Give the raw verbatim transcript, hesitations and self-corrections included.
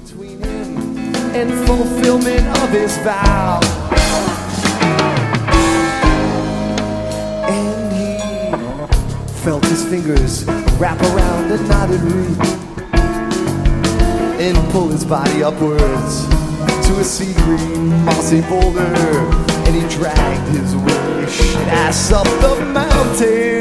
between him and fulfillment of his vow. And he felt his fingers wrap around a knotted root and pull his body upwards to a sea green mossy boulder, and he dragged his wish ass up the mountain.